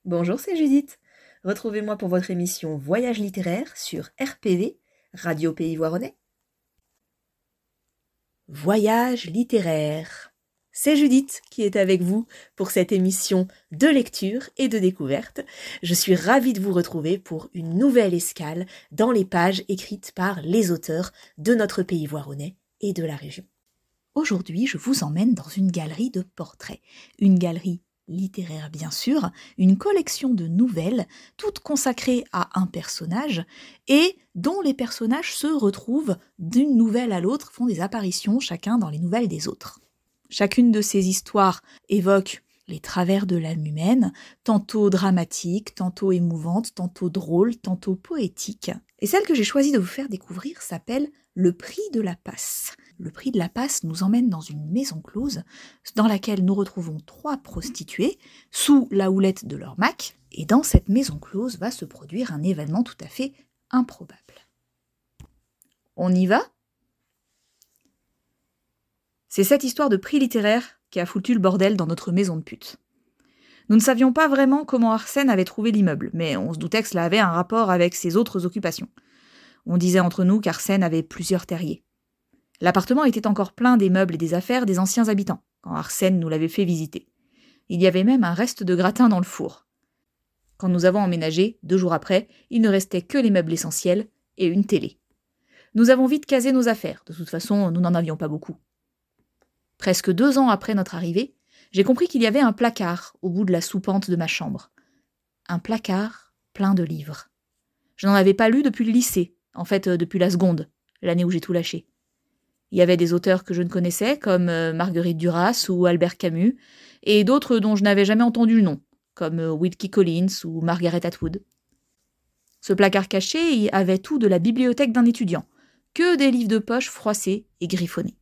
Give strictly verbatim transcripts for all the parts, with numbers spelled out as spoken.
Bonjour, c'est Judith. Retrouvez-moi pour votre émission Voyage littéraire sur R P V, Radio Pays Voironnais. Voyage littéraire. C'est Judith qui est avec vous pour cette émission de lecture et de découverte. Je suis ravie de vous retrouver pour une nouvelle escale dans les pages écrites par les auteurs de notre Pays Voironnais et de la région. Aujourd'hui, je vous emmène dans une galerie de portraits, une galerie littéraire bien sûr, une collection de nouvelles, toutes consacrées à un personnage, et dont les personnages se retrouvent d'une nouvelle à l'autre, font des apparitions chacun dans les nouvelles des autres. Chacune de ces histoires évoque les travers de l'âme humaine, tantôt dramatiques, tantôt émouvantes, tantôt drôles, tantôt poétiques. Et celle que j'ai choisi de vous faire découvrir s'appelle « Le prix de la passe ». Le prix de la passe nous emmène dans une maison close dans laquelle nous retrouvons trois prostituées sous la houlette de leur mac. Et dans cette maison close va se produire un événement tout à fait improbable. On y va ? C'est cette histoire de prix littéraire qui a foutu le bordel dans notre maison de pute. Nous ne savions pas vraiment comment Arsène avait trouvé l'immeuble, mais on se doutait que cela avait un rapport avec ses autres occupations. On disait entre nous qu'Arsène avait plusieurs terriers. L'appartement était encore plein des meubles et des affaires des anciens habitants, quand Arsène nous l'avait fait visiter. Il y avait même un reste de gratin dans le four. Quand nous avons emménagé, deux jours après, il ne restait que les meubles essentiels et une télé. Nous avons vite casé nos affaires, de toute façon, nous n'en avions pas beaucoup. Presque deux ans après notre arrivée, j'ai compris qu'il y avait un placard au bout de la soupente de ma chambre. Un placard plein de livres. Je n'en avais pas lu depuis le lycée, en fait depuis la seconde, l'année où j'ai tout lâché. Il y avait des auteurs que je ne connaissais, comme Marguerite Duras ou Albert Camus, et d'autres dont je n'avais jamais entendu le nom, comme Wilkie Collins ou Margaret Atwood. Ce placard caché avait tout de la bibliothèque d'un étudiant, que des livres de poche froissés et griffonnés.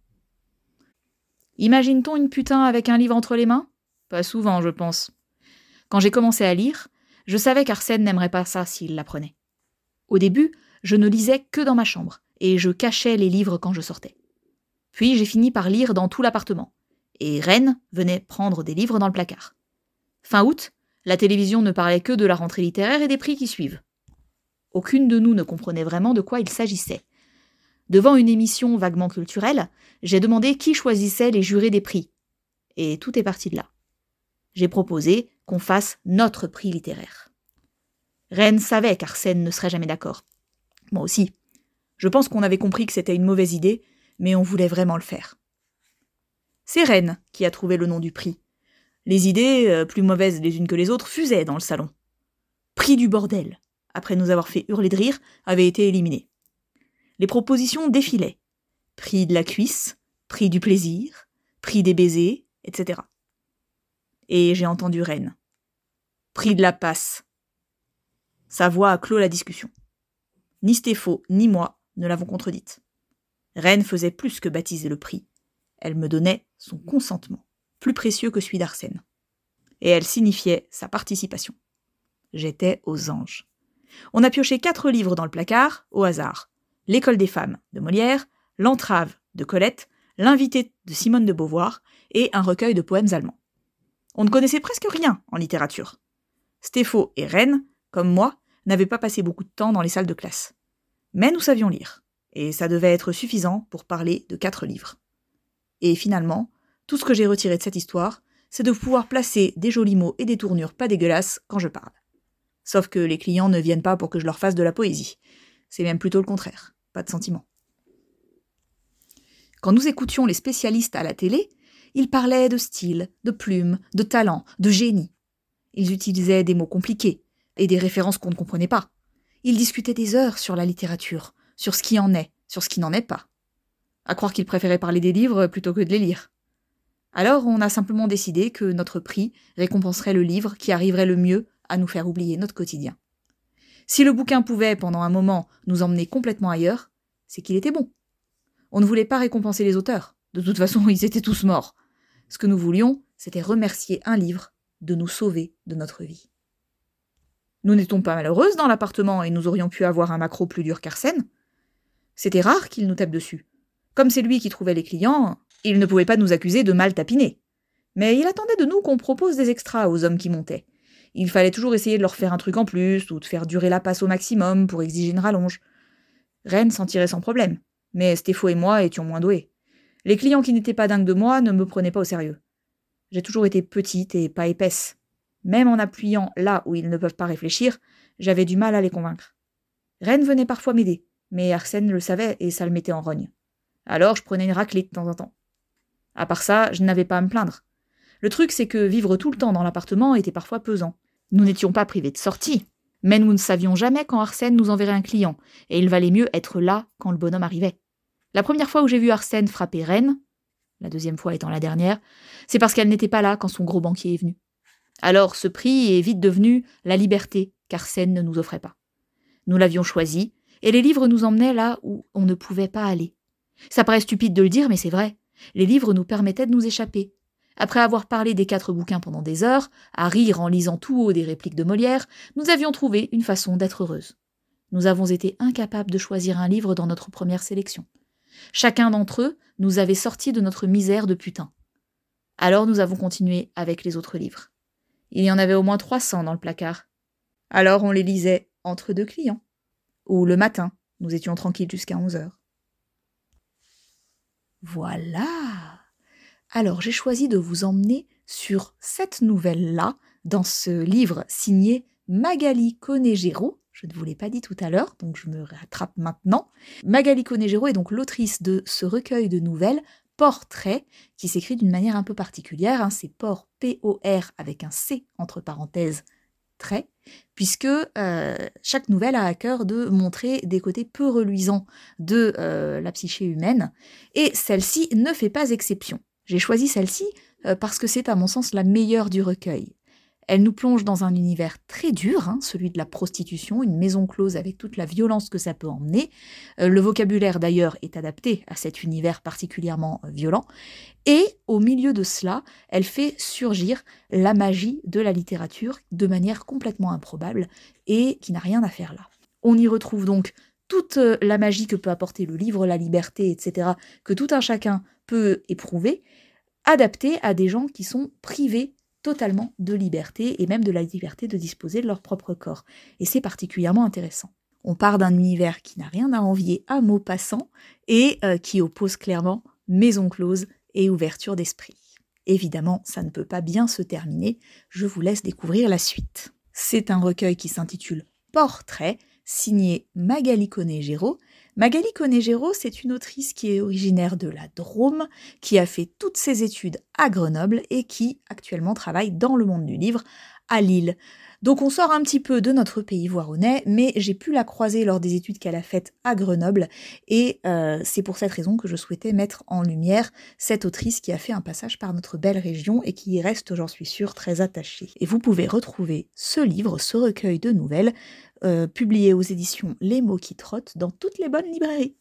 Imagine-t-on une putain avec un livre entre les mains ? Pas souvent, je pense. Quand j'ai commencé à lire, je savais qu'Arsène n'aimerait pas ça s'il l'apprenait. Au début, je ne lisais que dans ma chambre, et je cachais les livres quand je sortais. Puis j'ai fini par lire dans tout l'appartement, et Reine venait prendre des livres dans le placard. Fin août, la télévision ne parlait que de la rentrée littéraire et des prix qui suivent. Aucune de nous ne comprenait vraiment de quoi il s'agissait. Devant une émission vaguement culturelle, j'ai demandé qui choisissait les jurés des prix. Et tout est parti de là. J'ai proposé qu'on fasse notre prix littéraire. Reine savait qu'Arsène ne serait jamais d'accord. Moi aussi. Je pense qu'on avait compris que c'était une mauvaise idée, mais on voulait vraiment le faire. C'est Reine qui a trouvé le nom du prix. Les idées, euh, plus mauvaises les unes que les autres, fusaient dans le salon. Prix du bordel, après nous avoir fait hurler de rire, avait été éliminé. Les propositions défilaient. Prix de la cuisse, prix du plaisir, prix des baisers, et cetera. Et j'ai entendu Reine. Prix de la passe. Sa voix a clos la discussion. Ni Stéphane, ni moi ne l'avons contredite. Reine faisait plus que baptiser le prix. Elle me donnait son consentement, plus précieux que celui d'Arsène. Et elle signifiait sa participation. J'étais aux anges. On a pioché quatre livres dans le placard, au hasard. L'école des femmes, de Molière, L'entrave, de Colette, L'invité de Simone de Beauvoir et un recueil de poèmes allemands. On ne connaissait presque rien en littérature. Stéphane et Reine, comme moi, n'avaient pas passé beaucoup de temps dans les salles de classe. Mais nous savions lire. Et ça devait être suffisant pour parler de quatre livres. Et finalement, tout ce que j'ai retiré de cette histoire, c'est de pouvoir placer des jolis mots et des tournures pas dégueulasses quand je parle. Sauf que les clients ne viennent pas pour que je leur fasse de la poésie. C'est même plutôt le contraire, pas de sentiment. Quand nous écoutions les spécialistes à la télé, ils parlaient de style, de plume, de talent, de génie. Ils utilisaient des mots compliqués et des références qu'on ne comprenait pas. Ils discutaient des heures sur la littérature, sur ce qui en est, sur ce qui n'en est pas. À croire qu'ils préféraient parler des livres plutôt que de les lire. Alors on a simplement décidé que notre prix récompenserait le livre qui arriverait le mieux à nous faire oublier notre quotidien. Si le bouquin pouvait, pendant un moment, nous emmener complètement ailleurs, c'est qu'il était bon. On ne voulait pas récompenser les auteurs. De toute façon, ils étaient tous morts. Ce que nous voulions, c'était remercier un livre de nous sauver de notre vie. Nous n'étions pas malheureuses dans l'appartement et nous aurions pu avoir un maquereau plus dur qu'Arsène. C'était rare qu'il nous tape dessus. Comme c'est lui qui trouvait les clients, il ne pouvait pas nous accuser de mal tapiner. Mais il attendait de nous qu'on propose des extras aux hommes qui montaient. Il fallait toujours essayer de leur faire un truc en plus, ou de faire durer la passe au maximum pour exiger une rallonge. Reine s'en tirait sans problème, mais Stépho et moi étions moins doués. Les clients qui n'étaient pas dingues de moi ne me prenaient pas au sérieux. J'ai toujours été petite et pas épaisse. Même en appuyant là où ils ne peuvent pas réfléchir, j'avais du mal à les convaincre. Reine venait parfois m'aider, mais Arsène le savait et ça le mettait en rogne. Alors je prenais une raclée de temps en temps. À part ça, je n'avais pas à me plaindre. Le truc, c'est que vivre tout le temps dans l'appartement était parfois pesant. Nous n'étions pas privés de sortie, mais nous ne savions jamais quand Arsène nous enverrait un client, et il valait mieux être là quand le bonhomme arrivait. La première fois où j'ai vu Arsène frapper Reine, la deuxième fois étant la dernière, c'est parce qu'elle n'était pas là quand son gros banquier est venu. Alors ce prix est vite devenu la liberté qu'Arsène ne nous offrait pas. Nous l'avions choisi, et les livres nous emmenaient là où on ne pouvait pas aller. Ça paraît stupide de le dire, mais c'est vrai. Les livres nous permettaient de nous échapper. Après avoir parlé des quatre bouquins pendant des heures, à rire en lisant tout haut des répliques de Molière, nous avions trouvé une façon d'être heureuses. Nous avons été incapables de choisir un livre dans notre première sélection. Chacun d'entre eux nous avait sortis de notre misère de putain. Alors nous avons continué avec les autres livres. Il y en avait au moins trois cents dans le placard. Alors on les lisait entre deux clients. Ou le matin, nous étions tranquilles jusqu'à onze heures. Voilà. Alors j'ai choisi de vous emmener sur cette nouvelle-là, dans ce livre signé Magali Coney-Géraud. Je ne vous l'ai pas dit tout à l'heure, donc je me rattrape maintenant. Magali Coney-Géraud est donc l'autrice de ce recueil de nouvelles, Portrait, qui s'écrit d'une manière un peu particulière. Hein, c'est Port, P O R, avec un C entre parenthèses, trait, puisque euh, chaque nouvelle a à cœur de montrer des côtés peu reluisants de euh, la psyché humaine, et celle-ci ne fait pas exception. J'ai choisi celle-ci euh, parce que c'est à mon sens la meilleure du recueil. Elle nous plonge dans un univers très dur, hein, celui de la prostitution, une maison close avec toute la violence que ça peut emmener. Euh, le vocabulaire d'ailleurs est adapté à cet univers particulièrement euh, violent. Et au milieu de cela, elle fait surgir la magie de la littérature de manière complètement improbable et qui n'a rien à faire là. On y retrouve donc toute la magie que peut apporter le livre, la liberté, et cetera, que tout un chacun peut éprouver, adaptée à des gens qui sont privés totalement de liberté, et même de la liberté de disposer de leur propre corps. Et c'est particulièrement intéressant. On part d'un univers qui n'a rien à envier à Maupassant, et euh, qui oppose clairement maison close et ouverture d'esprit. Évidemment, ça ne peut pas bien se terminer, je vous laisse découvrir la suite. C'est un recueil qui s'intitule Portrait, signé Magali Coney-Géraud. Magali Coney-Géraud, c'est une autrice qui est originaire de la Drôme, qui a fait toutes ses études à Grenoble et qui actuellement travaille dans le monde du livre à Lille. Donc on sort un petit peu de notre pays voironnais, mais j'ai pu la croiser lors des études qu'elle a faites à Grenoble, et euh, c'est pour cette raison que je souhaitais mettre en lumière cette autrice qui a fait un passage par notre belle région et qui y reste, j'en suis sûre, très attachée. Et vous pouvez retrouver ce livre, ce recueil de nouvelles, euh, publié aux éditions Les Mots qui trottent dans toutes les bonnes librairies.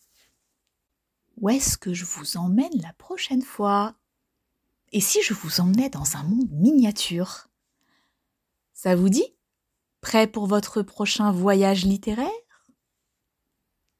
Où est-ce que je vous emmène la prochaine fois ? Et si je vous emmenais dans un monde miniature ? Ça vous dit ? Prêt pour votre prochain voyage littéraire ?